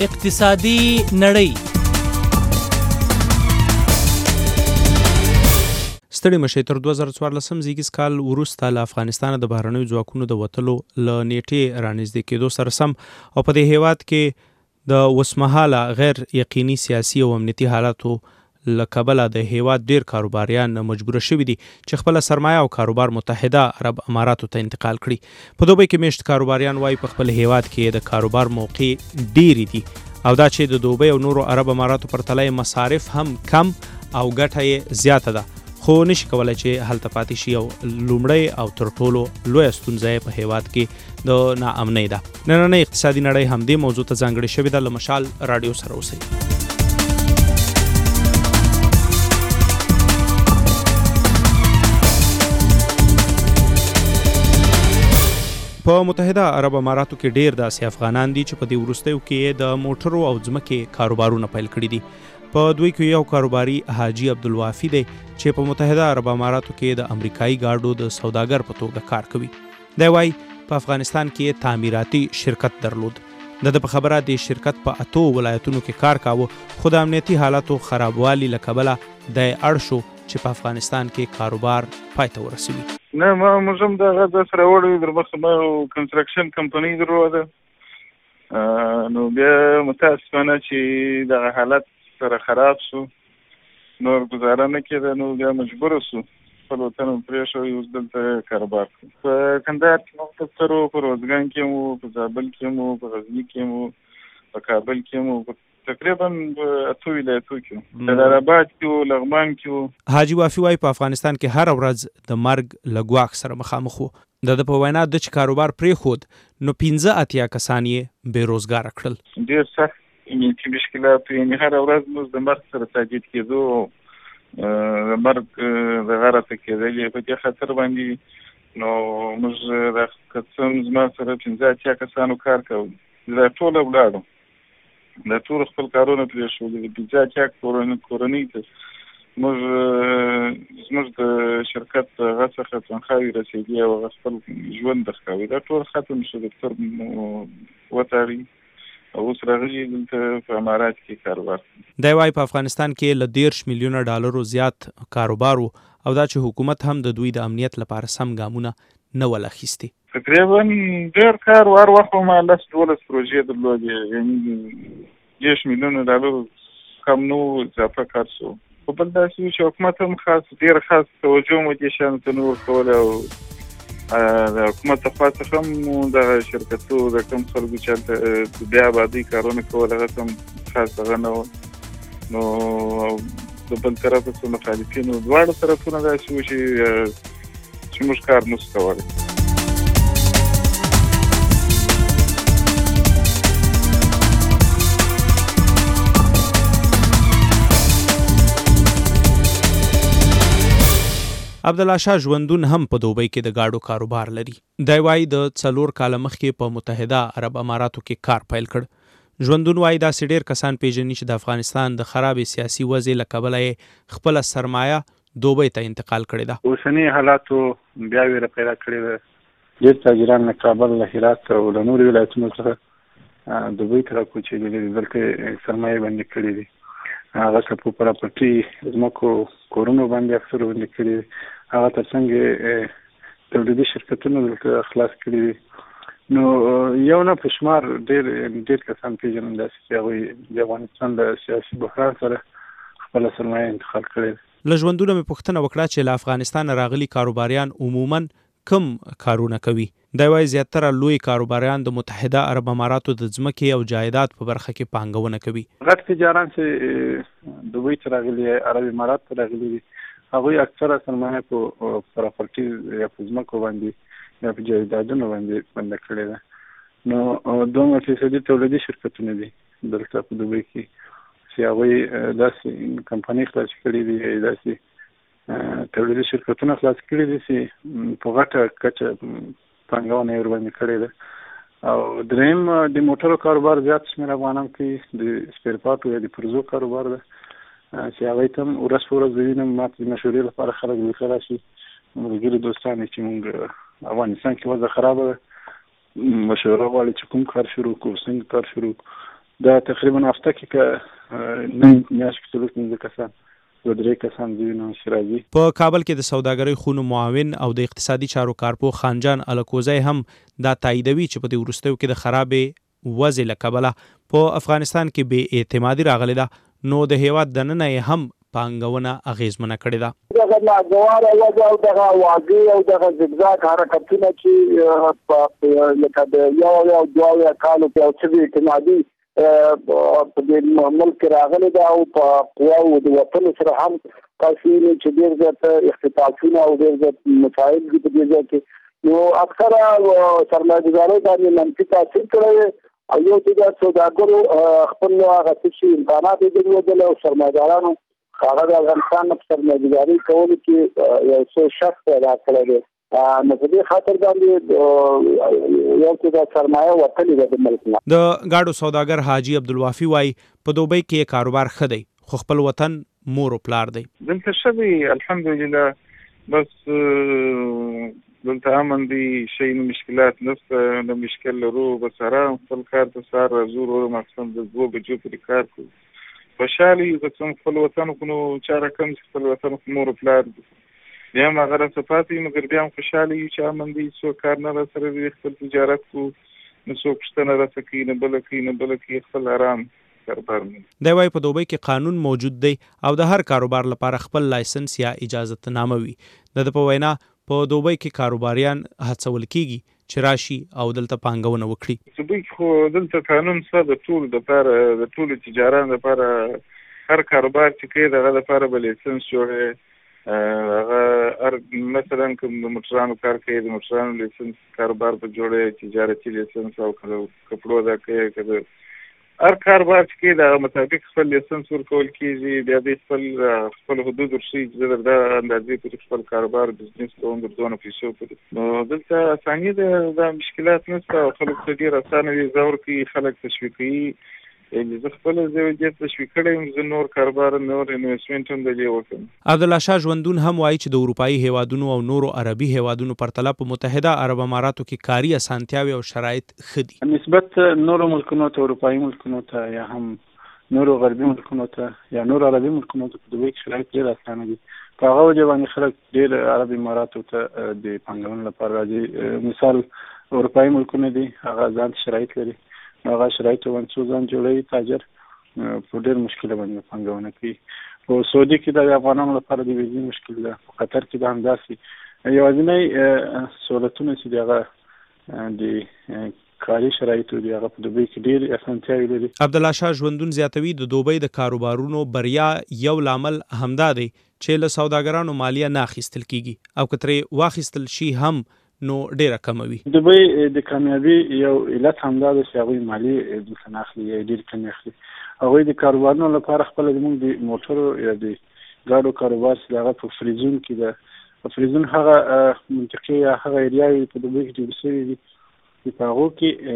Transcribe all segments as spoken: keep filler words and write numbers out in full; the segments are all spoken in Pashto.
اقتصادي نړۍ. ستړي مشي تر دوه زره څوارلسم زیږیز کال وروسته له افغانستانه د بهرنیو ځواکونو د وتلو له نیټې رانږدې کېدو سره سم او په دې هیواد کې د اوسمهاله غیر یقیني سیاسي او امنیتي حالاتو له کبله د هیواد ډیر کاروباریان مجبور شوي دي چې خپل سرمایه او کاروبار متحده عرب اماراتو ته انتقال کړي. په دوبۍ کې میشت کاروباریان وایي په خپل هیواد کې د کاروبار موقع ډیری دي او دا چې د دوبۍ او نورو عرب اماراتو پرتله مصارف هم کم او ګټه یې زیاته ده، خو نشي کولای چې هلته پاتې شي او لومړی او تر ټولو لویه ستونزه په هیواد کې د ناامنۍ ده. نننۍ اقتصادي نړۍ همدې موضوع ته ځانګړې شوې ده. له مشال راډیو سره اوسئ. په متحده عرب اماراتو کې ډیر داسې افغانان دي چې په دې وروستیو کې د موټرو او ځمکې کاروبارونه پیل کړي دي. په دوی کې یو کاروباري حاجی عبدالوافي دی چې په متحده عرب اماراتو کې د امریکایي ګاډو د سوداګر په توګه کار کوي. دی وایي په افغانستان کې تعمیراتي شرکت درلود. د ده په خبره د شرکت په اتو ولایتونو کې کار کاوه، خو د امنیتي حالاتو خرابوالي له کبله دی اړ شو چې په افغانستان کې کاروبار پای ته ورسوي. نه ما موږ هم دغه د سره وړو در مخکې ما کنسټرکشن کمپنۍ درلوده، نو بیا متاسفانه چې دغه حالت سره خراب شو، نور ګزاره نه کېده، نو بیا مجبور شو خپل وطن پرېښود، اوس دلته کاروبار کوو. په کندهار کې موږ دفتر وو، په روزګان کې مو، په زابل کې مو، په غزني کې مو، په کابل کې مو، تقریبا اتو ولایتو کې، جلال آباد کې وو، لغمان کې وو. حاجی وافي وایي په افغانستان کې هر ورځ د مرګ له ګواښ سره مخامخ وو. د ده په وینا د چې کاروبار پرېښود نو پنځه اتیا کسان یې بې روزګاره کړل. ډېر سخت امنیتي مشکلات، یعنې هره ورځ موږ د مرګ سره تهدید کېدو، د مرګ د غره ته کېدلې په دې خاطر باندې. نو موږ د قسم زما سره پنځه اتیا کسانو کار کوو، دا ټوله ولاړو، دا ټول خپل کارونه پرېښودل، د پنځه اتیا کورنۍ ته موږ زموږ د شرکت هغه څخه تنخواوې رسېدې او هغه خپل ژوند درښکوي، دا ټول ختم شو، دفتر وتاړي او اوس راغلي دلته په امارات کې کاروبار. دی وایي په افغانستان کې له دېرش میلیونه ډالرو زیات کاروبار و او دا چې حکومت هم د دوی د امنیت لپاره سم ګامونه نه ول اخیستي. تقریبا ډېر کار و، هر وخت ما لس دولس پروژې درلودې، یعنې دېرش میلیونه ډالرو کم نه و، اضافه کار شو. خو بل داسې و چې حکومت هم خاص ډېر خاص توجه مو دې شیانو ته نه ورکوله او د حکومت له خوا څخه هم دغه شرکتو د کوم خلکو چې هلته بیا آبادۍ کارونه کول هغه ته هم خاص هغه نه و. نو د بل طرف څخه مخالفینو دواړه طرفونه داسې و چې چې موږ کار نشو کولی. عبدالله شاه ژوندون هم په دوبۍ کې د ګاډو کاروبار لري. دی وایي د څلور کاله مخکې په متحده عرب اماراتو کې کار پیل کړ. ژوندون وایي داسې ډېر کسان پیژني چې د افغانستان د خرابې سیاسي وضع له کبله یې خپله سرمایه دوبۍ ته انتقال کړې ده. اوسني حالاتو بیا ویره پیدا کړې ده. ډېر تاجران له کابل، له هرات او له نورو ولایتونو څخه دوبۍ ته راکوچېدلي دي، دلته سرمایې بندي کړې دي. هغه څه په پراپرټي ځمکو کورونو باندې اکثر بندي کړي دي، هغه تر څنګ تولیدي شرکتونه دلته خلاص کړي دي. نو یو نه په شمار ډېر ډېر کسان پېژنم داسې چې هغوی د افغانستان له سیاسي بحران سره خپله سرمایه انتقال کړې ده. له ژوندونه مې پوښتنه وکړه چې له افغانستانه راغلي کاروباریان عموماً کم کارونه کوي. دی وایي زیاتره لوی کاروباریان د متحده عرب اماراتو د ځمکې او جایداد په برخه کې پانګونه کوي. غټ تجاران چې دوبۍ ته راغلي، عرب امارات ته راغلي دي، هغوی اکثره سرمایه په پراپرټي یا په ځمکو باندې یا په جایدادونو باندې بنده کړې ده. نو دومره فیصدي تولیدي شرکتونه دي دلته په دوبۍ کې چې هغوی داسې کمپنۍ خلاص کړي دي، داسې تولیدي شرکتونه خلاص کړي دي چې په غټه کچه پانګونه یې ورباندې کړې ده. او دریم د موټرو کاروبار زیات شمېر افغانان کوي، د سپیر پارټو یا د پرزو کاروبار ده چې هغوی ته هم ورځ په ورځ وینم ما ته د مشورې لپاره خلک لیکلی شي، ملګري دوستان چې موږ افغانستان کې وضع خرابه ده، مشوره غواړي چې کوم کار شروع کړو، څنګه کار شروع دا تقریبا هفته کې که نه میاشت کې څلور پنځه کسان دوه درې کسان دي نو شرایي. په کابل کې د سوداګرۍ خونو معاون او د اقتصادي چارو کارپو خانجان الکوزی هم دا تاییدوي چې په دې وروستیو کې د خرابې وضع له کبله په افغانستان کې بې اعتمادي راغلې ده، نو د هیواد دننه یې هم پانګونه اغیزمنه کړې ده. دغه ناګواره وضع او دغه واګي او دغه زګزاګ حرکتونه چې لکه د یو یو دوه کالو کې او څه اعتمادي په دې ملک راغلی دا او په قواو د وطن سره هم کافي نه چې ډېر زیات اختطافونه او ډېر زیات مسایل دي په دې ځای کې. نو اکثره سرمایه‌ګزارۍ باندې منفي تاثیر کړی او یو چې د سوداګرو خپل هغه څه امکانات یې درلودل او سرمایه‌دارانو هغه د افغانستان په سرمایه‌ګزارۍ کولو کې یو څه شک پیدا کړی دی. نو په دې خاطر باندې یو څه د سرمایه وتلې ده د ملک نه. د ګاډو سوداګر حاجي عبدالوافي وایي په دوبۍ کې کاروبار ښه دی خو خپل وطن مور او پلار دی. دلته ښه دی الحمدلله، بس دلته امن دی، شي نه مشکلات نشته، نه مشکل لرو، بس آرام خپل کار ته سهار راځو وروره ماخستن د دوه بجو پورې کار کوو. خوشحاله یو که څومره خپل وطن خو نو چا راکم چې خپل وطن خو مور او پلار دی. بیا هم هغه راڅه پاتې وي مګر بیا هم خوشحاله یو چې امن دی، څوک کار نه راسره وي، خپل تجارت کوو، نه څوک پوښتنه راڅه کوي، نه بله کوي نه بله کوي، خپل آرام کاروبار مو. دی وایي په دوبۍ کې قانون موجود دی او د هر کاروبار لپاره خپل لایسنس یا اجازتنامه وي. د ده په وینا په دوبۍ کې کاروباریان هڅول کیږي چې راشي او دلته پانګونه وکړي. دوبۍ خو دلته قانون شته د ټولو دپاره، د ټولو تجارانو دپاره، هر کاروبار چې کوي د هغه دپاره به لایسنس جوړوي. هغه هر مثلا کوم د موټرانو کار کوي د موټرانو لایسنس کاروبار به جوړوي، تجارتي لایسنس، او که د کپړو دا کوي، که د هر کاروبار چې کوي د هغه مطابق خپل لایسنس ورکول کېږي. بیا دوی خپل خپل حدود ورښیي چې زه در دا اندازې پورې خپل کاروبار بزنس کوم در دونه پیسو پورې. نو دلته اساني ده، دا مشکلات نشته او خلک ته ډېر اسانه ویزا ورکوي، خلک تشویقوي. زه خپل زه دې تشویق کړی یم، زه نور کاروبار نور انویسټمنټ هم د دې وکړم. عبدالله شاه ژوندون هم وایي چې د اروپایي هیوادونو او نورو عربي هیوادونو پرتله په متحده عرب اماراتو کې کاري اسانتیاوې او شرایط ښه دي نسبت نورو ملکونو ته، اروپایي ملکونو ته یا هم نورو غربي ملکونو ته یا نورو عربي ملکونو ته. په دوبۍ کې شرایط ډېر اسانه دي. په هغه وجه باندې خلک ډېر عرب اماراتو ته د پانګونې لپاره راځي. مثال اروپایي ملکونه دي، هغه ځان شرایط لري، هغه شرایط باندې څو ځان جوړوي تاجر په ډېر مشکل باندې پانګونه کوي. په سعودي کې د افغانانو لپاره د ویزې مشکل ده، په قطر کې به همداسې یوازینی سهولتونه چې د هغه د کاري شرایطو دي هغه په دوبۍ کې ډېرې اسانتیاوې لري. عبدالله شاه ژوندون زیاتوي د دوبۍ د کاروبارونو بریا یو لامل همدا دی چې له سوداګرانو مالیه نه اخیستل کیږي او که ترې واخیستل شي هم نو ډیره کموي. دوبۍ د کامیابی یو علت همدا ده چې هغوی مالیې دلته نه اخلي یا ډېرې کمې اخلي. هغوی د کاروبارونو لپاره خپله زموږ د موټرو یا د ګاډو کاروبار چې د هغه په فریزون کې ده، په فریزون هغه منطقې یا هغه ایریاوې په دوبۍ کې جوړ شوي دي چې په هغو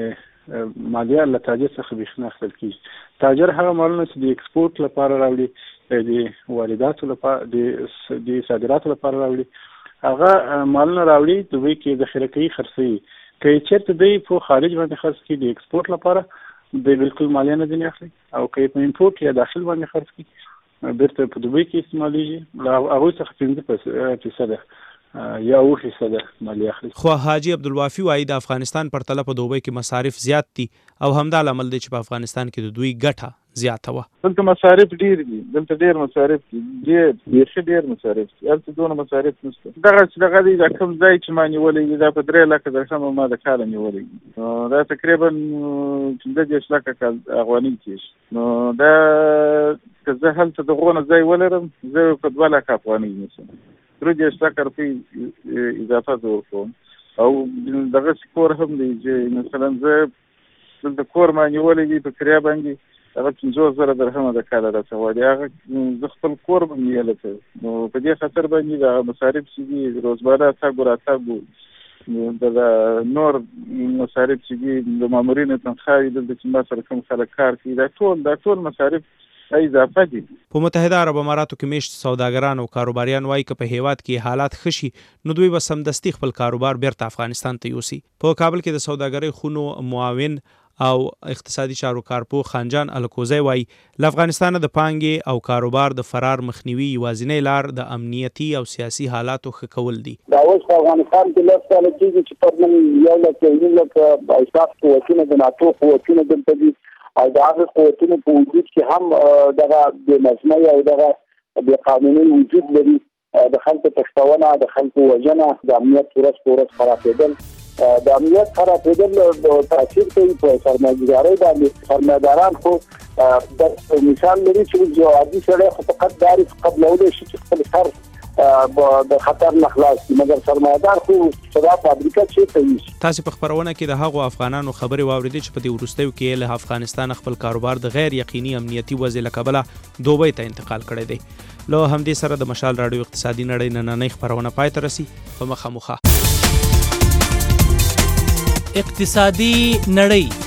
کې مالیه له تاجر څخه بیخي نه اخیستل کېږي. تاجر هغه مالونه چې د ایکسپورټ لپاره راوړي، د وارداتو لپاره، د صادراتو لپاره راوړي، هغه مالونه راوړي دوبۍ کې ذخیره کوي، خرڅوي. که یې چېرته دوی په خارج باندې خرڅ کړي د ایکسپورټ لپاره دوی بالکل مالیه نه ځینې اخلي، او که یې په امپورټ یا داخل باندې خرڅ کړي بیرته په دوبۍ کې استعمالیږي، له هغوی څخه پنځه فیصده یا اوه فیصده مالیه اخلي. خو حاجي عبدالوافي وایي د افغانستان پرتله په دوبۍ کې مصارف زیات دي او همدا لامل دی چې په افغانستان کې د دوی ګټه زیاته وه. دلته مصارف ډېر دي، دلته ډېر مصارف دي، ډېر بیخي ډېر مصارف دي، هلته دونه مصارف نشته. دغه چې دغه دی دا کوم ځای چې ما نیولی دی دا په درې لکه درهمه ما د کاله نیولی دی، دا تقریبا پنځه دېرش لکه افغانۍ کېږي. نو دا که زه هلته دغونه ځای ولرم زه په دوه لکه افغانۍ نیسم، درې دېرش لکه روپۍ اضافه زه ورکوم. او دغسې کور هم دی چې مثلا زه دلته کور ما نیولی دی په کریا باندې هغه پنځوس زره درهمه د کاله راڅه غواړي، هغه زه خپل کور به مې یېله ته. نو په دې خاطر باندې د مصارف چې دي روزمره تګ و راتګ د نور مصارف چې دي د مامورینو تنخواوې دلته چې ما سره کوم خلک کار کوي دا ټول دا ټول مصارف اضافه دي. په متحده عرب اماراتو کې میشت سوداګران او کاروباریان وایي که په هیواد کې حالات ښه شي نو دوی به سمدستي خپل کاروبار بیرته افغانستان ته یوسي. په کابل کې د سوداګرۍ خونو معاون او اقتصادي چارو کارپو خانجان الکوزی وایي له افغانستان د پانګې او کاروبار د فرار مخنیوي یوازینۍ لار د امنیتي او سیاسي حالاتو ښه کول دي. دا اوس په افغانستان کې لږ کاله کېږي چې پر من یو لک یو لک ایساف قوتونه د ناتو قوتونه دلته دي او د هغه قوتونو په وجود کې هم دغه د نظمي او دغه د قانوني وجود لري، د خلکو تښتونه، د خلکو وژنه، د امنیت ورځ په ورځ خرابېدل. د امنیت خرابېدل د تاثیر کوي په سرمایه‌ګذارۍ باندې. سرمایه‌داران خو د مثال لري چې یو عادي سړی خو فقط داري قبلولی شي چې خپل سر د خطر نه خلاص کړي، مګر سرمایه‌دار خو صدا فابریکه چېرته وي. تاسو په خبرونه کې د هغو افغانانو خبرې واورېدې چې په دې وروستیو کې له افغانستان خپل کاروبار د غیر یقیني امنیتي وضع له کبله دوبۍ ته انتقال کړی دی. له همدې سره د مشال راډیو اقتصادي نړۍ نننۍ خبرونه پای ته رسي. په مخه مخه اقتصادي نړۍ